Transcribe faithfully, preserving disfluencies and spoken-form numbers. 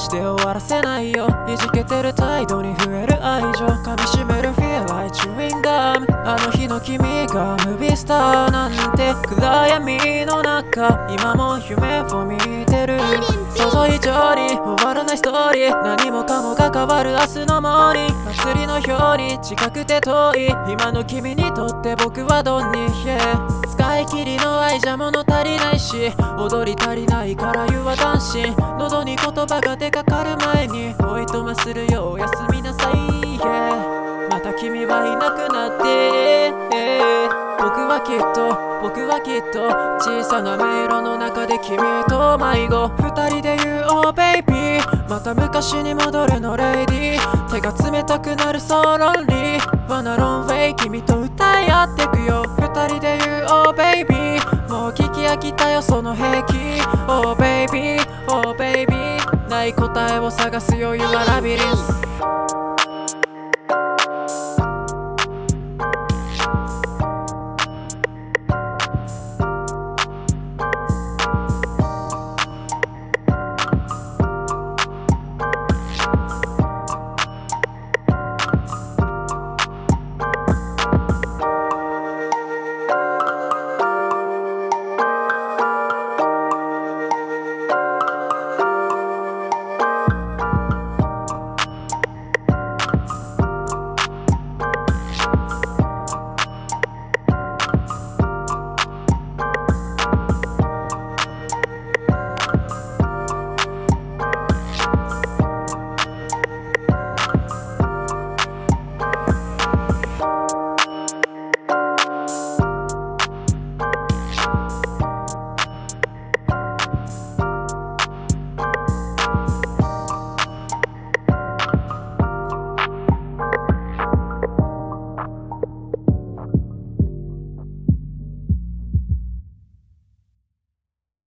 して終わらせないよ。いじけてる態度に増える愛情、噛みしめる Feel like chewing gum。 あの日の君がムービースターなんて暗闇の中今も夢を見てる。想像以上に終わらないストーリー、何もかもが変わる明日のモーニング。祭りのように近くて遠い今の君にとって僕はどんに、yeah、使い切りの愛じゃ物足りないし、踊り足りないから言うは男子。喉に言葉が出かかる前においとまするよ、おやすみなさい、yeah、また君はいなくなって、yeah、僕はきっと僕はきっと小さな迷路の中で君と迷子、二人で言う Oh baby、 また昔に戻るのレイディー、手が冷たくなる So lonely Wanna long way、 君と歌い合ってくよ。二人で言う Oh baby、 もう聞き飽きたよその平気。 Oh baby Oh baby、 ない答えを探す余裕はラビリンス。